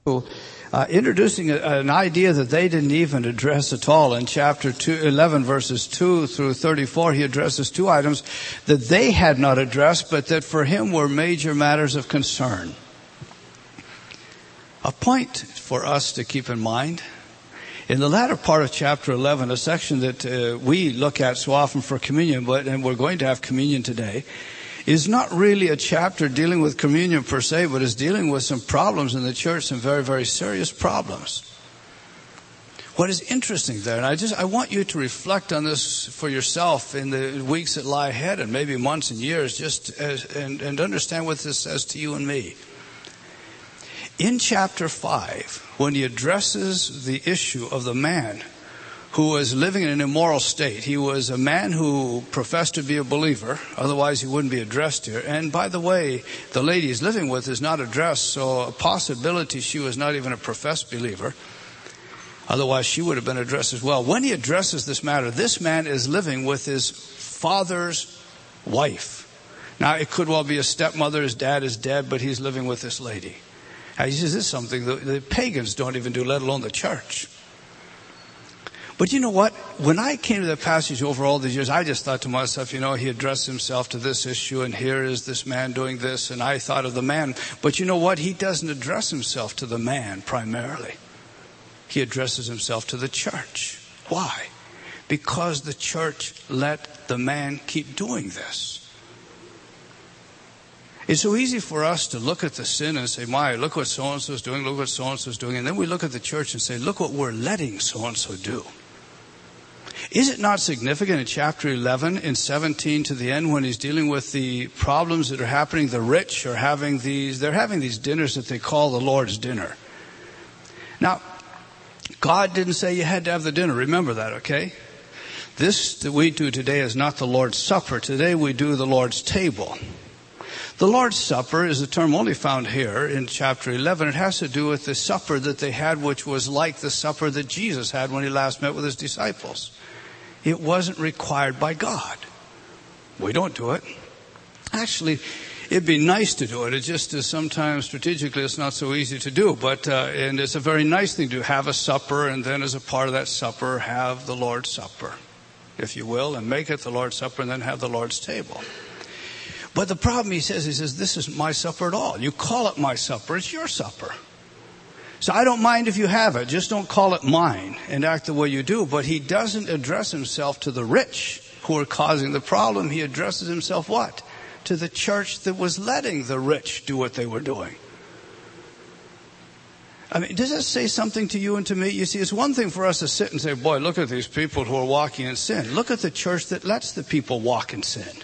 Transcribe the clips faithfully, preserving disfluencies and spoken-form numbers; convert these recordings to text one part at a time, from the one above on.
Uh, introducing a, an idea that they didn't even address at all. In chapter two, eleven, verses two through thirty-four, he addresses two items that they had not addressed, but that for him were major matters of concern. A point for us to keep in mind, in the latter part of chapter eleven, a section that uh, we look at so often for communion, but and we're going to have communion today, is not really a chapter dealing with communion per se, but is dealing with some problems in the church, some very, very serious problems. What is interesting there, and I just I want you to reflect on this for yourself in the weeks that lie ahead, and maybe months and years, just as, and, and understand what this says to you and me. In chapter five, when he addresses the issue of the man who was living in an immoral state. He was a man who professed to be a believer, otherwise he wouldn't be addressed here. And by the way, the lady he's living with is not addressed, so a possibility she was not even a professed believer. Otherwise she would have been addressed as well. When he addresses this matter, this man is living with his father's wife. Now it could well be a stepmother, his dad is dead, but he's living with this lady. Now he says this is something the, the pagans don't even do, let alone the church. But you know what? When I came to that passage over all these years, I just thought to myself, you know, he addressed himself to this issue, and here is this man doing this, and I thought of the man. But you know what? He doesn't address himself to the man primarily. He addresses himself to the church. Why? Because the church let the man keep doing this. It's so easy for us to look at the sin and say, my, look what so-and-so is doing, look what so-and-so is doing. And then we look at the church and say, look what we're letting so-and-so do. Is it not significant in chapter eleven, in seventeen to the end, when he's dealing with the problems that are happening? The rich are having these, they're having these dinners that they call the Lord's dinner. Now, God didn't say you had to have the dinner. Remember that, okay? This that we do today is not the Lord's Supper. Today we do the Lord's table. The Lord's Supper is a term only found here in chapter eleven. It has to do with the supper that they had, which was like the supper that Jesus had when he last met with his disciples. It wasn't required by God. We don't do it. Actually, it'd be nice to do it. It just is sometimes strategically it's not so easy to do. But uh, and it's a very nice thing to have a supper, and then as a part of that supper have the Lord's Supper, if you will, and make it the Lord's Supper and then have the Lord's table. But the problem, he says, he says, this isn't my supper at all. You call it my supper, it's your supper. So I don't mind if you have it, just don't call it mine and act the way you do. But he doesn't address himself to the rich who are causing the problem. He addresses himself what? To the church that was letting the rich do what they were doing. I mean, does that say something to you and to me? You see, it's one thing for us to sit and say, boy, look at these people who are walking in sin. Look at the church that lets the people walk in sin.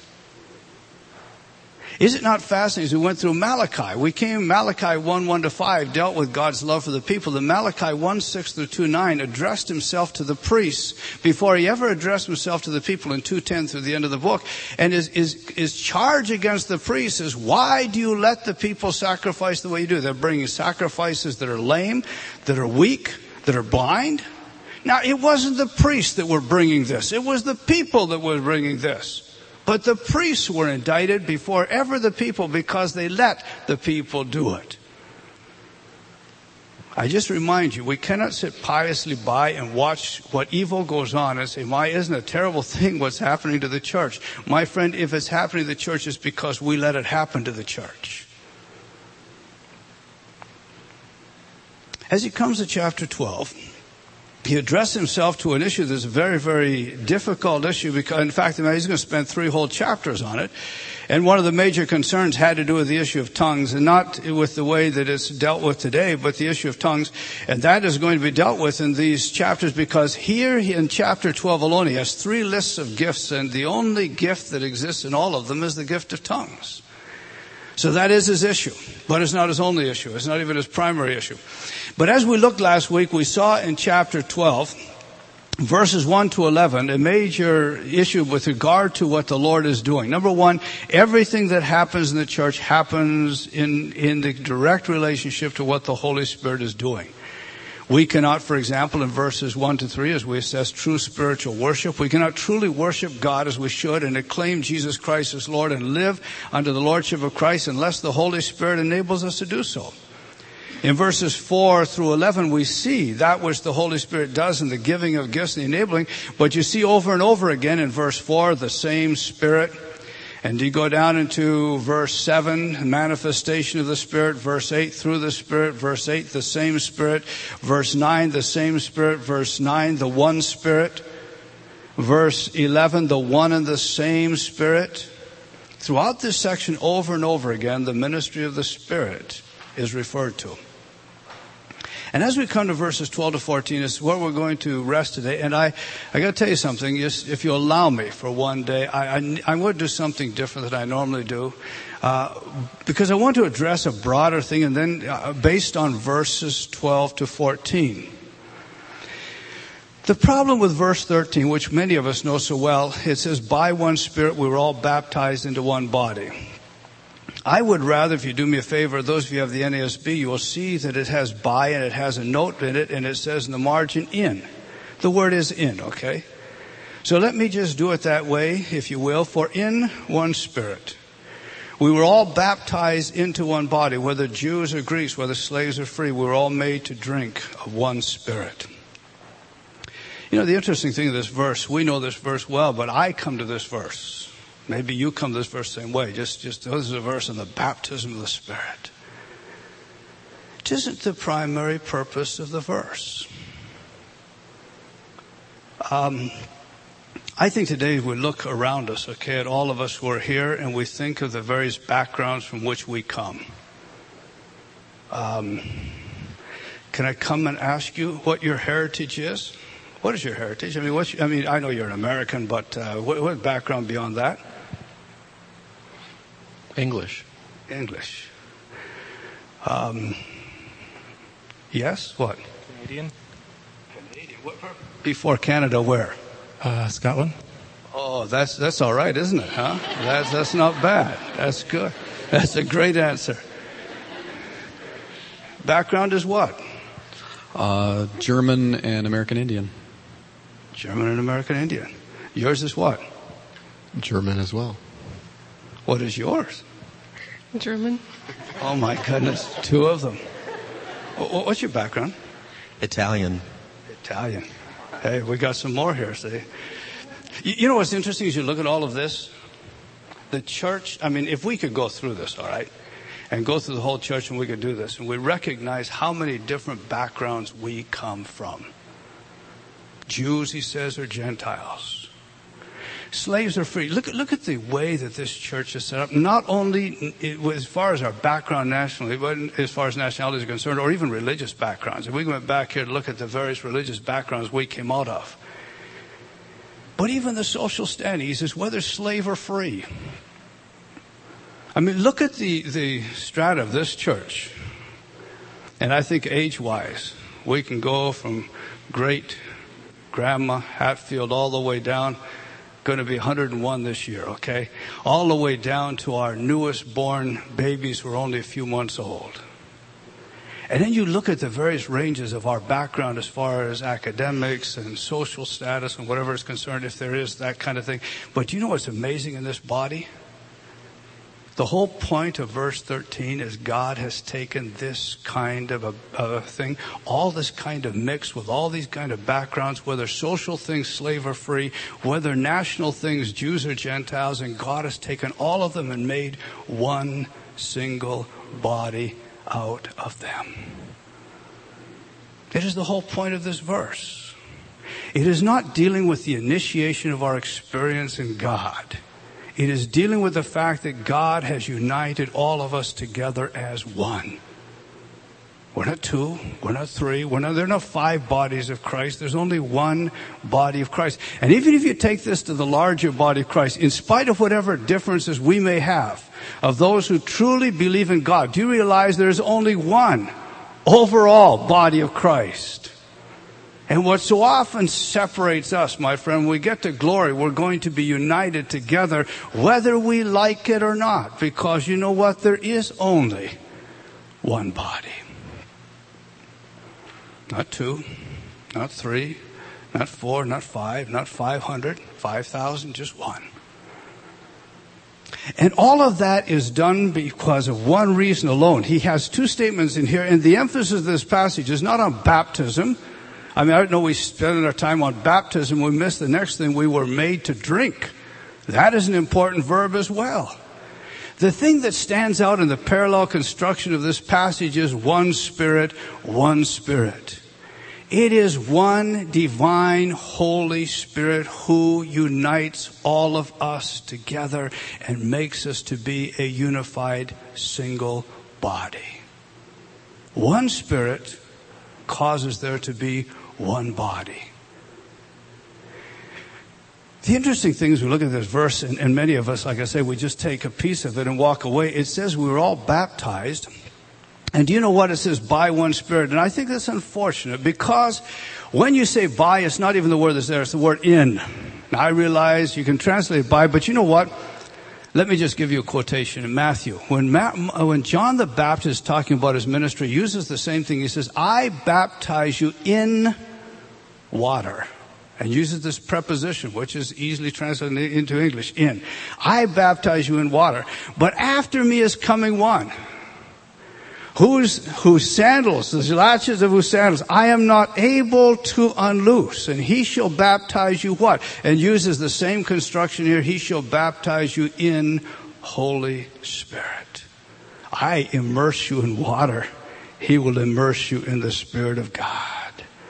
Is it not fascinating? As we went through Malachi, we came, Malachi one, one to five dealt with God's love for the people. The Malachi one, six through two, nine addressed himself to the priests before he ever addressed himself to the people in two, ten through the end of the book. And his, his, his charge against the priests is, why do you let the people sacrifice the way you do? They're bringing sacrifices that are lame, that are weak, that are blind. Now, it wasn't the priests that were bringing this. It was the people that were bringing this. But the priests were indicted before ever the people because they let the people do it. I just remind you, we cannot sit piously by and watch what evil goes on and say, my, isn't it a terrible thing what's happening to the church? My friend, if it's happening to the church, it's because we let it happen to the church. As he comes to chapter twelve, he addressed himself to an issue that's a very, very difficult issue because, in fact, he's going to spend three whole chapters on it. And one of the major concerns had to do with the issue of tongues, and not with the way that it's dealt with today, but the issue of tongues. And that is going to be dealt with in these chapters because here in chapter twelve alone, he has three lists of gifts, and the only gift that exists in all of them is the gift of tongues. So that is his issue, but it's not his only issue. It's not even his primary issue. But as we looked last week, we saw in chapter twelve, verses one to eleven, a major issue with regard to what the Lord is doing. Number one, everything that happens in the church happens in, in the direct relationship to what the Holy Spirit is doing. We cannot, for example, in verses one to three, as we assess true spiritual worship, we cannot truly worship God as we should and acclaim Jesus Christ as Lord and live under the Lordship of Christ unless the Holy Spirit enables us to do so. In verses four through eleven, we see that which the Holy Spirit does in the giving of gifts and the enabling. But you see over and over again in verse four, the same Spirit. And you go down into verse seven, manifestation of the Spirit. Verse eight, through the Spirit. Verse eight, the same Spirit. Verse nine, the same Spirit. Verse nine, the one Spirit. Verse eleven, the one and the same Spirit. Throughout this section, over and over again, the ministry of the Spirit is referred to. And as we come to verses twelve to fourteen, is where we're going to rest today. And I, I got to tell you something. Just, if you allow me for one day, I, I, I'm going to do something different than I normally do, uh, because I want to address a broader thing, and then uh, based on verses twelve to fourteen. The problem with verse thirteen, which many of us know so well, it says, "By one Spirit we were all baptized into one body." I would rather, if you do me a favor, those of you who have the N A S B, you will see that it has "by" and it has a note in it, and it says in the margin "in." The word is "in," okay? So let me just do it that way, if you will. For in one Spirit, we were all baptized into one body, whether Jews or Greeks, whether slaves or free, we were all made to drink of one Spirit. You know, the interesting thing of this verse, we know this verse well, but I come to this verse. Maybe you come to this verse the same way. Just, just this is a verse on the baptism of the Spirit. It isn't the primary purpose of the verse. Um, I think today we look around us, okay, at all of us who are here, and we think of the various backgrounds from which we come. Um, can I come and ask you what your heritage is? What is your heritage? I mean, what's, I mean, I know you're an American, but uh, what, what background beyond that? English. English. Um, yes, what? Canadian. Canadian. What, before Canada, where? Uh, Scotland. Oh, that's that's all right, isn't it? Huh? That's that's not bad. That's good. That's a great answer. Background is what? Uh, German and American Indian. German and American Indian. Yours is what? German as well. What is yours? German. Oh my goodness, two of them. What's your background? Italian. Italian. Hey, we got some more here, see? You know what's interesting is you look at all of this? The church, I mean, if we could go through this, all right, and go through the whole church and we could do this, and we recognize how many different backgrounds we come from. Jews, he says, are Gentiles. Slaves are free. Look at, look at the way that this church is set up. Not only as far as our background nationally, but as far as nationality is concerned, or even religious backgrounds. If we went back here to look at the various religious backgrounds we came out of. But even the social standing, he says, whether slave or free. I mean, look at the, the strata of this church. And I think age-wise, we can go from great Grandma Hatfield all the way down, going to be one hundred and one this year, okay? All the way down to our newest born babies who are only a few months old. And then you look at the various ranges of our background as far as academics and social status and whatever is concerned, if there is that kind of thing. But you know what's amazing in this body? The whole point of verse thirteen is God has taken this kind of a, of a thing, all this kind of mix with all these kind of backgrounds, whether social things, slave or free, whether national things, Jews or Gentiles, and God has taken all of them and made one single body out of them. It is the whole point of this verse. It is not dealing with the initiation of our experience in God. It is dealing with the fact that God has united all of us together as one. We're not two, we're not three, we're not, there are no five bodies of Christ. There's only one body of Christ. And even if you take this to the larger body of Christ, in spite of whatever differences we may have of those who truly believe in God, do you realize there's only one overall body of Christ? And what so often separates us, my friend, when we get to glory, we're going to be united together, whether we like it or not. Because you know what? There is only one body. Not two, not three, not four, not five, not five hundred, five thousand, just one. And all of that is done because of one reason alone. He has two statements in here, and the emphasis of this passage is not on baptism. I mean, I don't know, we spend our time on baptism, we miss the next thing, we were made to drink. That is an important verb as well. The thing that stands out in the parallel construction of this passage is one Spirit, one Spirit. It is one divine Holy Spirit who unites all of us together and makes us to be a unified single body. One Spirit causes there to be one body. The interesting thing is we look at this verse, and, and many of us, like I say, we just take a piece of it and walk away. It says we were all baptized. And do you know what? It says by one Spirit. And I think that's unfortunate because when you say by, it's not even the word that's there. It's the word in. Now, I realize you can translate by, but you know what? Let me just give you a quotation in Matthew. When, Ma- when John the Baptist is talking about his ministry, he uses the same thing. He says, I baptize you in water. And uses this preposition, which is easily translated into English, in. I baptize you in water. But after me is coming one. Whose, whose sandals, the latches of whose sandals, I am not able to unloose. And he shall baptize you what? And uses the same construction here. He shall baptize you in Holy Spirit. I immerse you in water. He will immerse you in the Spirit of God.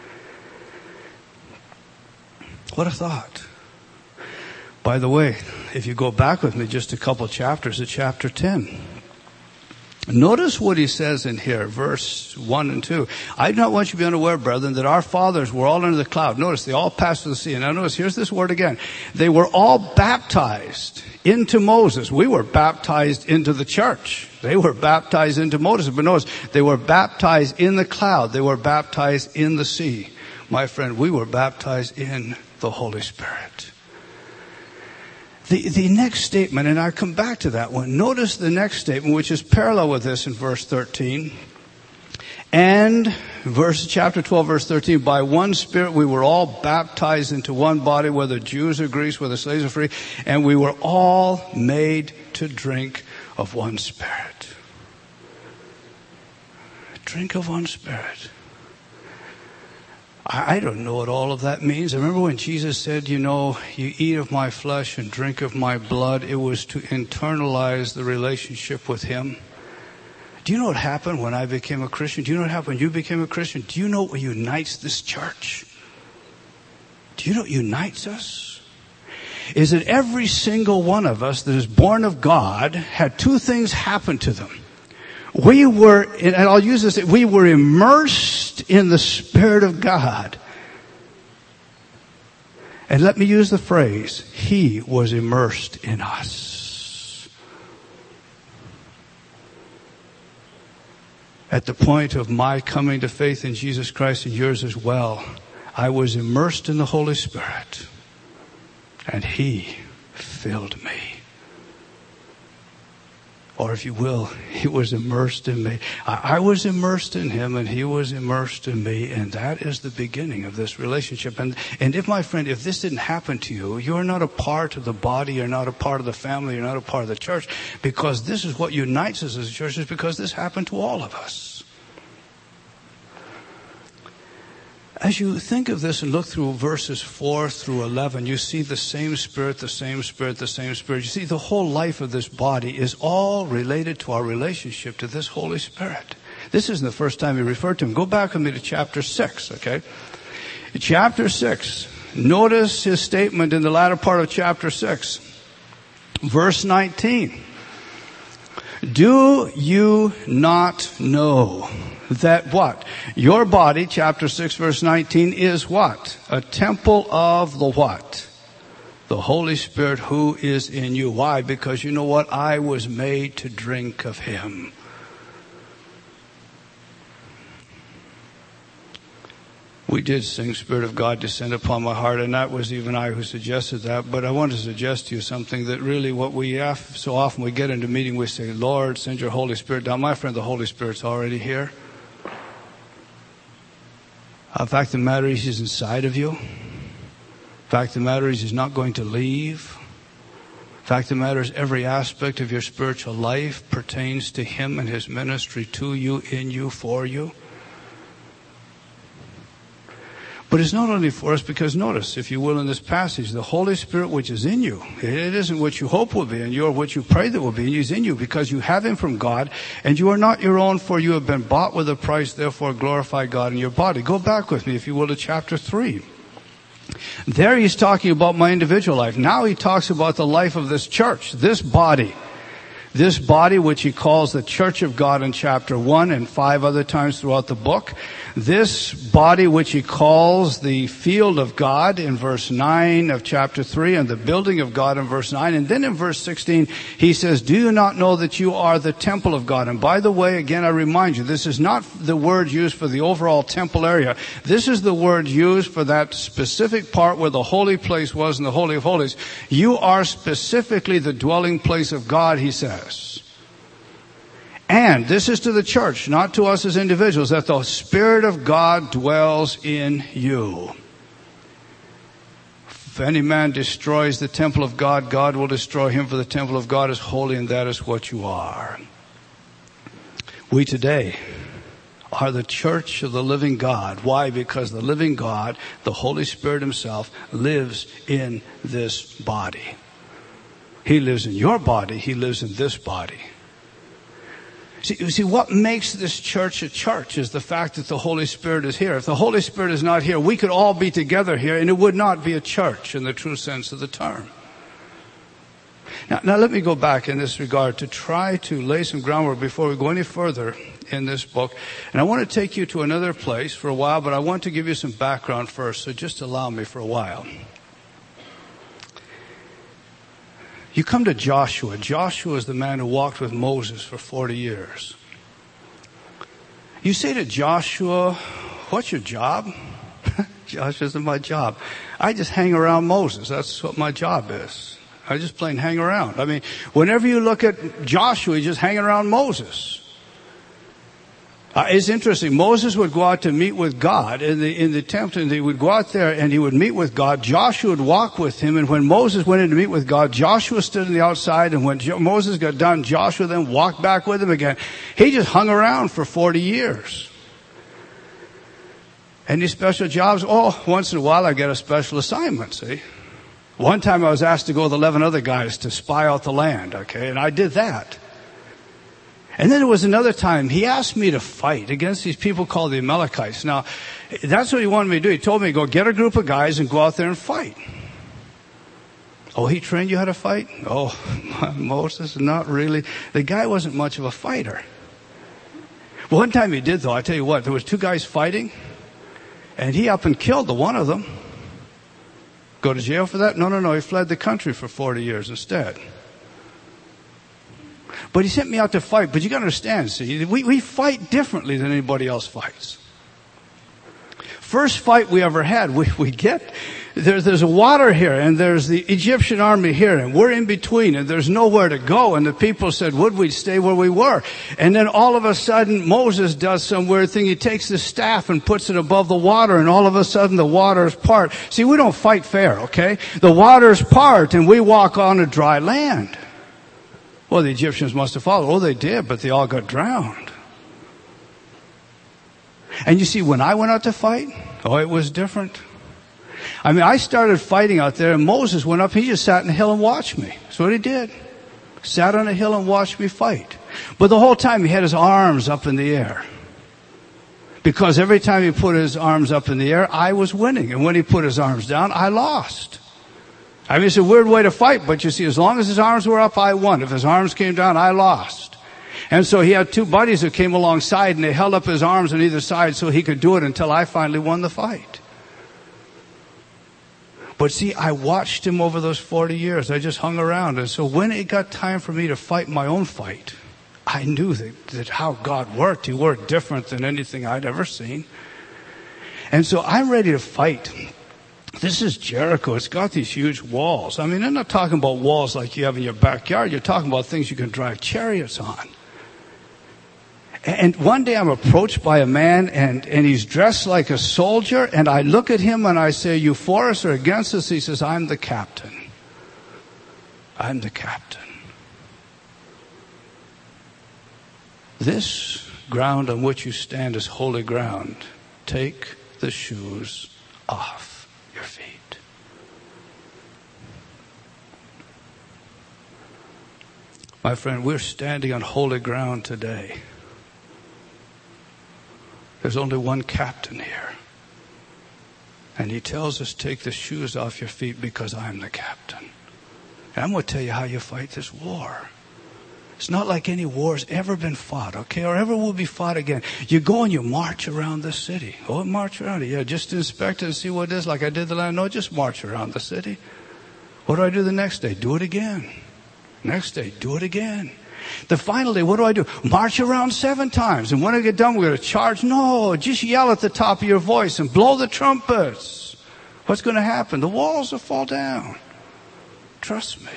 What a thought. By the way, if you go back with me just a couple chapters to chapter ten. Notice what he says in here, verse one and two. I do not want you to be unaware, brethren, that our fathers were all under the cloud. Notice, they all passed through the sea. And now notice, here's this word again. They were all baptized into Moses. We were baptized into the church. They were baptized into Moses. But notice, they were baptized in the cloud. They were baptized in the sea. My friend, we were baptized in the Holy Spirit. The, the next statement, and I'll come back to that one. Notice the next statement, which is parallel with this in verse thirteen. And verse, chapter twelve, verse thirteen, by one Spirit we were all baptized into one body, whether Jews or Greeks, whether slaves or free, and we were all made to drink of one Spirit. Drink of one Spirit. I don't know what all of that means. I remember when Jesus said, you know, you eat of my flesh and drink of my blood. It was to internalize the relationship with Him. Do you know what happened when I became a Christian? Do you know what happened when you became a Christian? Do you know what unites this church? Do you know what unites us? Is that every single one of us that is born of God had two things happen to them. We were, and I'll use this, we were immersed in the Spirit of God. And let me use the phrase, He was immersed in us. At the point of my coming to faith in Jesus Christ and yours as well, I was immersed in the Holy Spirit. And He filled me. Or if you will, He was immersed in me. I was immersed in Him and He was immersed in me. And that is the beginning of this relationship. And, and if, my friend, if this didn't happen to you, you're not a part of the body, you're not a part of the family, you're not a part of the church. Because this is what unites us as a church, is because this happened to all of us. As you think of this and look through verses four through eleven, you see the same Spirit, the same Spirit, the same Spirit. You see the whole life of this body is all related to our relationship to this Holy Spirit. This isn't the first time he referred to Him. Go back with me to chapter six, okay? Chapter six. Notice his statement in the latter part of chapter six. Verse nineteen. Do you not know that what? Your body, chapter six, verse nineteen, is what? A temple of the what? The Holy Spirit who is in you. Why? Because you know what? I was made to drink of Him. We did sing Spirit of God descend upon my heart, and that was even I who suggested that. But I want to suggest to you something that really what we have, so often we get into meeting, we say, Lord, send your Holy Spirit down. My friend, the Holy Spirit's already here. In fact, the matter is He's inside of you. In fact, the matter is He's not going to leave. Fact of the matter is, every aspect of your spiritual life pertains to Him and His ministry to you, in you, for you. But it's not only for us, because notice, if you will, in this passage, the Holy Spirit which is in you, it isn't what you hope will be in you or what you pray that will be in you, He's in you because you have Him from God, and you are not your own, for you have been bought with a price, therefore glorify God in your body. Go back with me, if you will, to chapter three. There he's talking about my individual life. Now he talks about the life of this church, this body. This body which he calls the Church of God in chapter one and five other times throughout the book. This body which he calls the field of God in verse nine of chapter three, and the building of God in verse nine. And then in verse sixteen he says, do you not know that you are the temple of God? And by the way, again I remind you, this is not the word used for the overall temple area. This is the word used for that specific part where the holy place was in the Holy of Holies. You are specifically the dwelling place of God, he says. And this is to the church, not to us as individuals, that the Spirit of God dwells in you. If any man destroys the temple of God, God will destroy him, for the temple of God is holy, and that is what you are. We today are the church of the living God. Why? Because the living God, the Holy Spirit Himself, lives in this body. He lives in your body. He lives in this body. See, you see, what makes this church a church is the fact that the Holy Spirit is here. If the Holy Spirit is not here, we could all be together here, and it would not be a church in the true sense of the term. Now, now let me go back in this regard to try to lay some groundwork before we go any further in this book. And I want to take you to another place for a while, but I want to give you some background first, so just allow me for a while. You come to Joshua. Joshua is the man who walked with Moses for forty years. You say to Joshua, what's your job? Joshua isn't my job. I just hang around Moses. That's what my job is. I just plain hang around. I mean, whenever you look at Joshua, he's just hanging around Moses. Uh, it's interesting. Moses would go out to meet with God in the in the temple, and he would go out there and he would meet with God. Joshua would walk with him, and when Moses went in to meet with God, Joshua stood on the outside, and when jo- Moses got done, Joshua then walked back with him again. He just hung around for forty years. Any special jobs? Oh, once in a while I get a special assignment, see. One time I was asked to go with eleven other guys to spy out the land, okay, and I did that. And then there was another time he asked me to fight against these people called the Amalekites. Now, that's what he wanted me to do. He told me to go get a group of guys and go out there and fight. Oh, he trained you how to fight? Oh, Moses, not really. The guy wasn't much of a fighter. One time he did, though. I tell you what, there was two guys fighting, and he up and killed the one of them. Go to jail for that? No, no, no. He fled the country for forty years instead. But he sent me out to fight. But you got to understand, see, we, we fight differently than anybody else fights. First fight we ever had, we, we get, there's, there's a water here, and there's the Egyptian army here, and we're in between, and there's nowhere to go. And the people said, would we stay where we were? And then all of a sudden, Moses does some weird thing. He takes the staff and puts it above the water, and all of a sudden the waters part. See, we don't fight fair, okay? The waters part, and we walk on a dry land. Well, the Egyptians must have followed. Oh, they did, but they all got drowned. And you see, when I went out to fight, oh, it was different. I mean, I started fighting out there, and Moses went up. He just sat on the hill and watched me. That's what he did. Sat on a hill and watched me fight. But the whole time he had his arms up in the air. Because every time he put his arms up in the air, I was winning. And when he put his arms down, I lost. I mean, it's a weird way to fight, but you see, as long as his arms were up, I won. If his arms came down, I lost. And so he had two buddies who came alongside, and they held up his arms on either side so he could do it until I finally won the fight. But see, I watched him over those forty years. I just hung around. And so when it got time for me to fight my own fight, I knew that, that how God worked. He worked different than anything I'd ever seen. And so I'm ready to fight. This is Jericho. It's got these huge walls. I mean, I'm not talking about walls like you have in your backyard. You're talking about things you can drive chariots on. And one day I'm approached by a man, and, and he's dressed like a soldier, and I look at him and I say, you for us or against us? He says, I'm the captain. I'm the captain. This ground on which you stand is holy ground. Take the shoes off your feet. My friend, we're standing on holy ground today. There's only one captain here. And he tells us, take the shoes off your feet because I'm the captain. And I'm going to tell you how you fight this war. It's not like any war's ever been fought, okay, or ever will be fought again. You go and you march around the city. Oh, march around it. Yeah, just inspect it and see what it is like I did the last. No, just march around the city. What do I do the next day? Do it again. Next day, do it again. The final day, what do I do? March around seven times. And when I get done, we're going to charge. No, just yell at the top of your voice and blow the trumpets. What's going to happen? The walls will fall down. Trust me.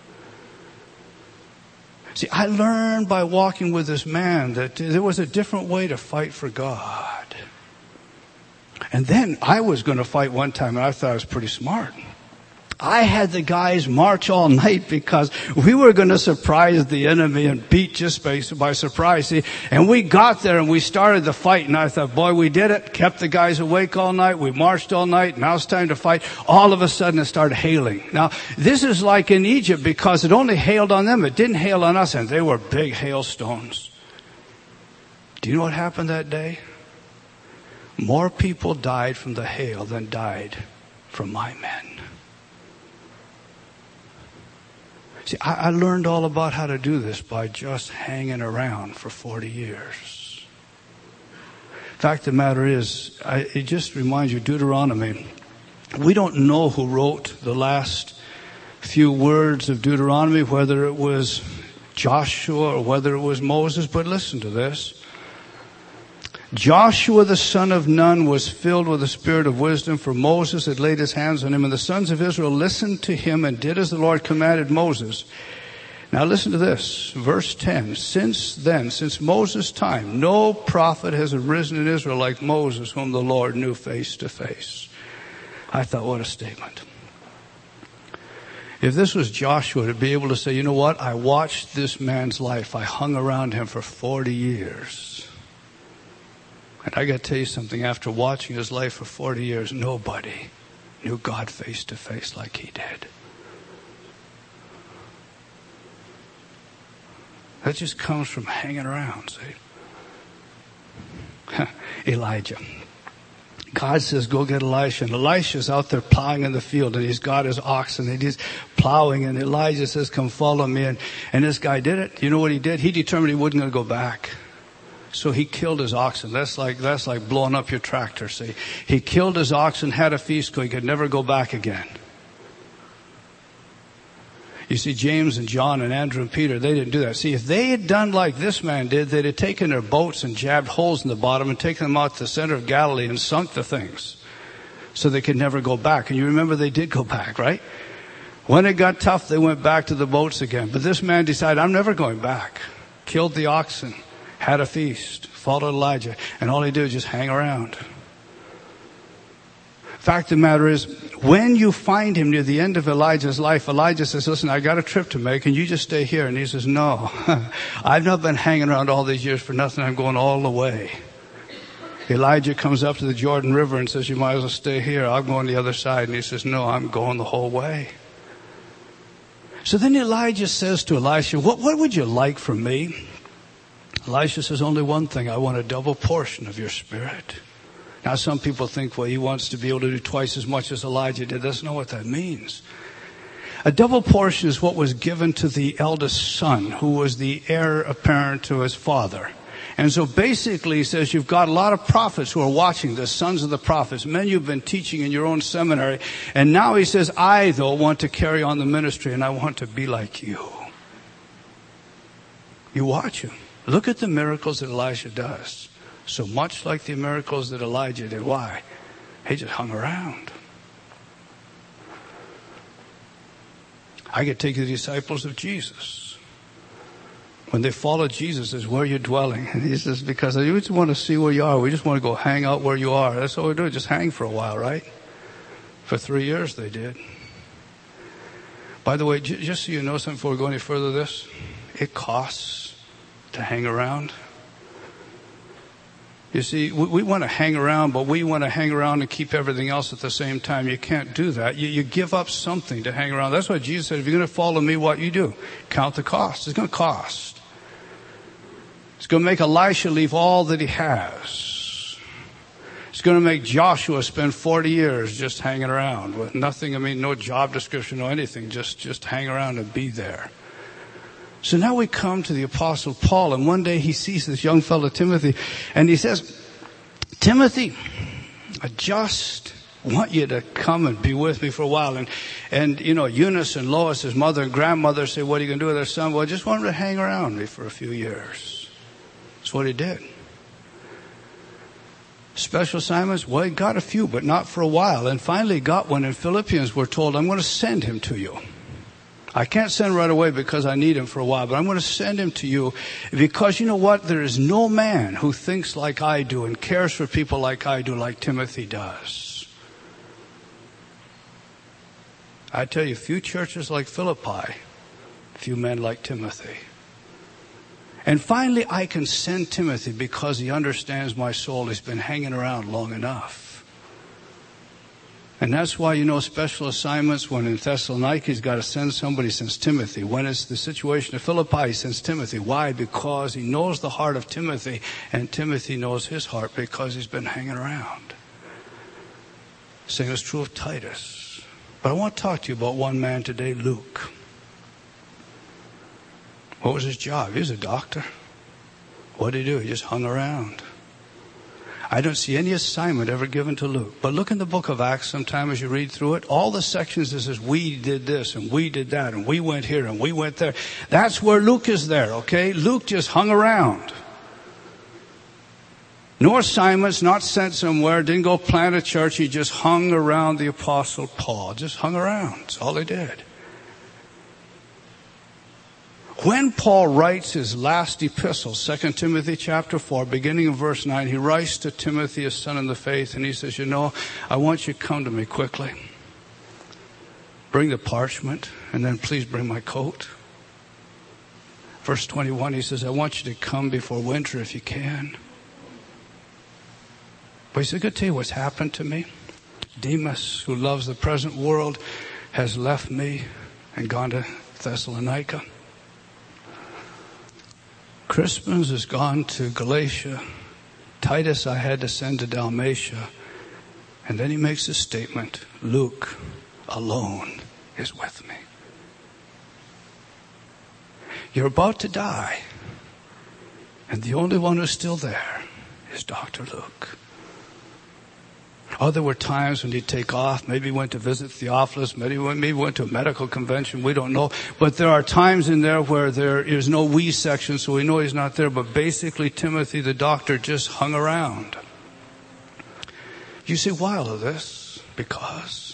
See, I learned by walking with this man that there was a different way to fight for God. And then I was going to fight one time, and I thought I was pretty smart. I had the guys march all night because we were going to surprise the enemy and beat just by, by surprise. See? And we got there and we started the fight, and I thought, boy, we did it. Kept the guys awake all night. We marched all night. Now it's time to fight. All of a sudden it started hailing. Now, this is like in Egypt because it only hailed on them. It didn't hail on us, and they were big hailstones. Do you know what happened that day? More people died from the hail than died from my men. See, I, I learned all about how to do this by just hanging around for forty years. Fact of the matter is, I, it just reminds you, Deuteronomy. We don't know who wrote the last few words of Deuteronomy, whether it was Joshua or whether it was Moses, but listen to this. Joshua the son of Nun was filled with the spirit of wisdom, for Moses had laid his hands on him, and the sons of Israel listened to him and did as the Lord commanded Moses. Now listen to this, verse ten. Since then, since Moses' time, no prophet has arisen in Israel like Moses, whom the Lord knew face to face. I thought, what a statement. If this was Joshua, to be able to say, you know what, I watched this man's life. I hung around him for forty years. And I got to tell you something, after watching his life for forty years, nobody knew God face to face like he did. That just comes from hanging around, see? Elijah. God says, go get Elisha. And Elisha's out there plowing in the field, and he's got his oxen, and he's plowing, and Elijah says, come follow me. And, and this guy did it. You know what he did? He determined he wasn't going to go back. So he killed his oxen. That's like, that's like blowing up your tractor, see. He killed his oxen, had a feast, so he could never go back again. You see, James and John and Andrew and Peter, they didn't do that. See, if they had done like this man did, they'd have taken their boats and jabbed holes in the bottom and taken them out to the center of Galilee and sunk the things so they could never go back. And you remember they did go back, right? When it got tough, they went back to the boats again. But this man decided, I'm never going back. Killed the oxen. Had a feast, followed Elijah, and all he did was just hang around. Fact of the matter is, when you find him near the end of Elijah's life, Elijah says, listen, I got a trip to make, and you just stay here. And he says, no, I've not been hanging around all these years for nothing. I'm going all the way. Elijah comes up to the Jordan River and says, you might as well stay here. I'll go on the other side. And he says, no, I'm going the whole way. So then Elijah says to Elisha, what, what would you like from me? Elisha says, only one thing. I want a double portion of your spirit. Now, some people think, well, he wants to be able to do twice as much as Elijah did. That's not what that means. A double portion is what was given to the eldest son, who was the heir apparent to his father. And so basically, he says, you've got a lot of prophets who are watching this, sons of the prophets, men you've been teaching in your own seminary. And now he says, I, though, want to carry on the ministry, and I want to be like you. You watch him. Look at the miracles that Elisha does. So much like the miracles that Elijah did. Why? He just hung around. I could take the disciples of Jesus. When they followed Jesus, says, where are you dwelling? And he says, because we just want to see where you are. We just want to go hang out where you are. That's all we do, just hang for a while, right? For three years they did. By the way, j- just so you know something before we go any further this, it costs to hang around. You see, we, we want to hang around, but we want to hang around and keep everything else at the same time. You can't do that. You, you give up something to hang around. That's what Jesus said. If you're going to follow me, what you do? Count the cost. It's going to cost. It's going to make Elisha leave all that he has. It's going to make Joshua spend forty years just hanging around with nothing. I mean, no job description, no anything. Just, just hang around and be there. So now we come to the Apostle Paul, and one day he sees this young fellow Timothy, and he says, Timothy, I just want you to come and be with me for a while. And, and you know, Eunice and Lois, his mother and grandmother, say, what are you going to do with their son? Well, I just want him to hang around me for a few years. That's what he did. Special assignments? Well, he got a few, but not for a while. And finally got one in Philippians. We're told, I'm going to send him to you. I can't send right away because I need him for a while, but I'm going to send him to you because you know what? There is no man who thinks like I do and cares for people like I do, like Timothy does. I tell you, few churches like Philippi, few men like Timothy. And finally, I can send Timothy because he understands my soul. He's been hanging around long enough. And that's why, you know, special assignments, when in Thessalonica, he's got to send somebody, he sends Timothy. When it's the situation of Philippi, he sends Timothy. Why? Because he knows the heart of Timothy, and Timothy knows his heart because he's been hanging around. Same is true of Titus. But I want to talk to you about one man today, Luke. What was his job? He was a doctor. What did he do? He just hung around. I don't see any assignment ever given to Luke. But look in the book of Acts sometime as you read through it. All the sections that says we did this and we did that and we went here and we went there. That's where Luke is there, okay? Luke just hung around. No assignments, not sent somewhere, didn't go plant a church. He just hung around the Apostle Paul. Just hung around. That's all he did. When Paul writes his last epistle, Second Timothy chapter four, beginning in verse nine, he writes to Timothy, his son in the faith, and he says, you know, I want you to come to me quickly. Bring the parchment, and then please bring my coat. Verse twenty-one, he says, I want you to come before winter if you can. But he said, I could tell you what's happened to me. Demas, who loves the present world, has left me and gone to Thessalonica. Crispus has gone to Galatia. Titus I had to send to Dalmatia. And then he makes a statement, Luke alone is with me. You're about to die. And the only one who's still there is Doctor Luke. Oh, there were times when he'd take off. Maybe he went to visit Theophilus. Maybe he went, maybe went to a medical convention. We don't know. But there are times in there where there is no we section, so we know he's not there. But basically, Timothy, the doctor, just hung around. You say, why all of this? Because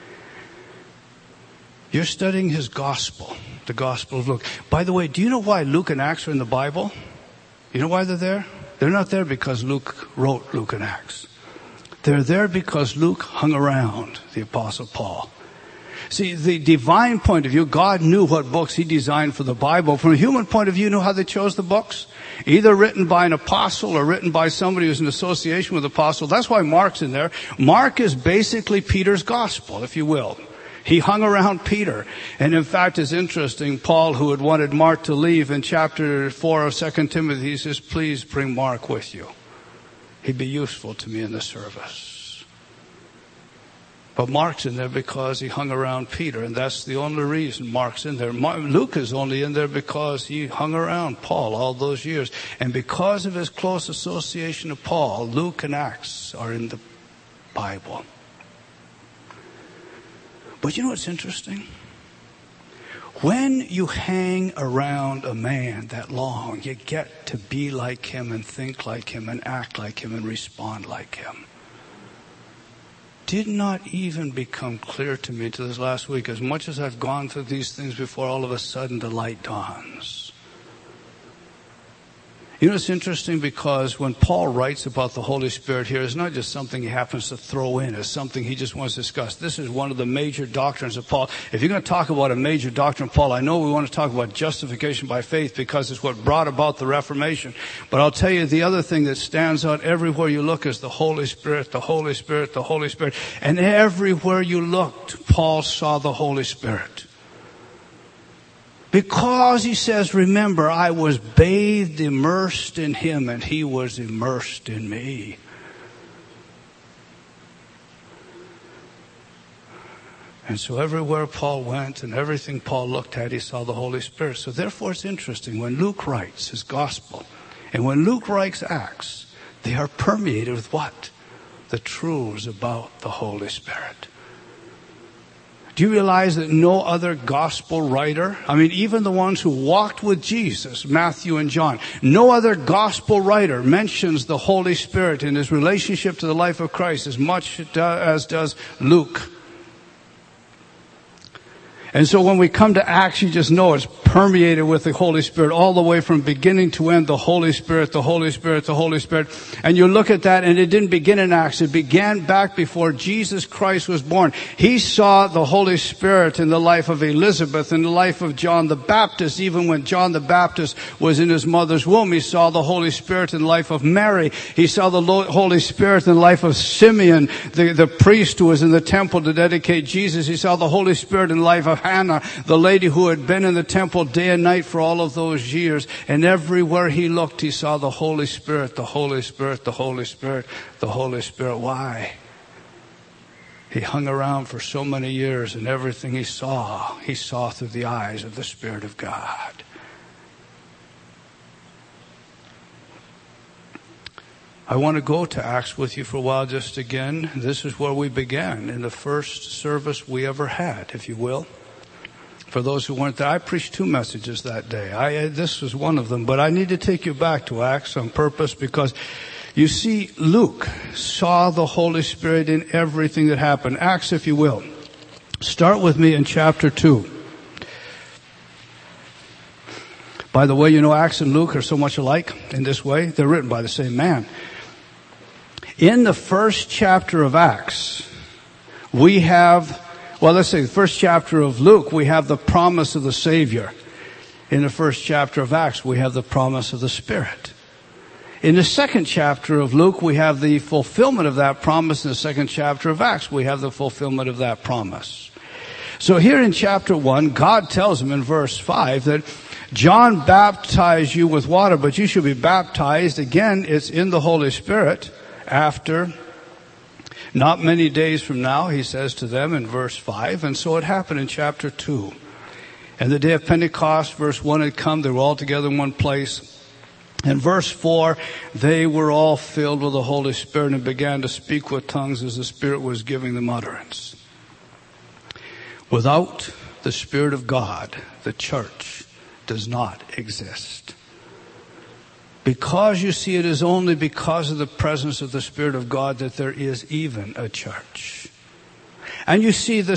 you're studying his gospel, the Gospel of Luke. By the way, do you know why Luke and Acts are in the Bible? You know why they're there? They're not there because Luke wrote Luke and Acts. They're there because Luke hung around the Apostle Paul. See, the divine point of view, God knew what books he designed for the Bible. From a human point of view, you know how they chose the books? Either written by an apostle or written by somebody who's in association with the apostle. That's why Mark's in there. Mark is basically Peter's gospel, if you will. He hung around Peter. And in fact, it's interesting, Paul, who had wanted Mark to leave, in chapter four of Second Timothy, he says, please bring Mark with you. He'd be useful to me in the service. But Mark's in there because he hung around Peter, and that's the only reason Mark's in there. Mark, Luke is only in there because he hung around Paul all those years. And because of his close association of Paul, Luke and Acts are in the Bible. But you know what's interesting? When you hang around a man that long, you get to be like him and think like him and act like him and respond like him. Did not even become clear to me to this last week. As much as I've gone through these things before, all of a sudden the light dawns. You know, it's interesting because when Paul writes about the Holy Spirit here, it's not just something he happens to throw in. It's something he just wants to discuss. This is one of the major doctrines of Paul. If you're going to talk about a major doctrine of Paul, I know we want to talk about justification by faith because it's what brought about the Reformation. But I'll tell you the other thing that stands out everywhere you look is the Holy Spirit, the Holy Spirit, the Holy Spirit. And everywhere you looked, Paul saw the Holy Spirit. Because he says, remember, I was bathed, immersed in him, and he was immersed in me. And so everywhere Paul went and everything Paul looked at, he saw the Holy Spirit. So therefore it's interesting, when Luke writes his gospel, and when Luke writes Acts, they are permeated with what? The truths about the Holy Spirit. Do you realize that no other gospel writer, I mean, even the ones who walked with Jesus, Matthew and John, no other gospel writer mentions the Holy Spirit in his relationship to the life of Christ as much as does Luke. And so when we come to Acts, you just know it's permeated with the Holy Spirit all the way from beginning to end, the Holy Spirit, the Holy Spirit, the Holy Spirit. And you look at that, and it didn't begin in Acts. It began back before Jesus Christ was born. He saw the Holy Spirit in the life of Elizabeth, in the life of John the Baptist. Even when John the Baptist was in his mother's womb, he saw the Holy Spirit in the life of Mary. He saw the Holy Spirit in the life of Simeon, the, the priest who was in the temple to dedicate Jesus. He saw the Holy Spirit in the life of Hannah, the lady who had been in the temple day and night for all of those years. And everywhere he looked, he saw the Holy Spirit, the Holy Spirit, the Holy Spirit, the Holy Spirit. Why? He hung around for so many years, and everything he saw, he saw through the eyes of the Spirit of God. I want to go to Acts with you for a while just again. This is where we began, in the first service we ever had, if you will. For those who weren't there, I preached two messages that day. I, this was one of them, but I need to take you back to Acts on purpose because you see, Luke saw the Holy Spirit in everything that happened. Acts, if you will. Start with me in chapter two. By the way, you know, Acts and Luke are so much alike in this way. They're written by the same man. In the first chapter of Acts, we have, well, let's say the first chapter of Luke, we have the promise of the Savior. In the first chapter of Acts, we have the promise of the Spirit. In the second chapter of Luke, we have the fulfillment of that promise. In the second chapter of Acts, we have the fulfillment of that promise. So here in chapter one, God tells him in verse five that John baptized you with water, but you should be baptized. Again, it's in the Holy Spirit after not many days from now, he says to them in verse five. And so it happened in chapter two. And the day of Pentecost, verse one had come. They were all together in one place. In verse four, they were all filled with the Holy Spirit and began to speak with tongues as the Spirit was giving them utterance. Without the Spirit of God, the church does not exist. Because you see, it is only because of the presence of the Spirit of God that there is even a church. And you see, the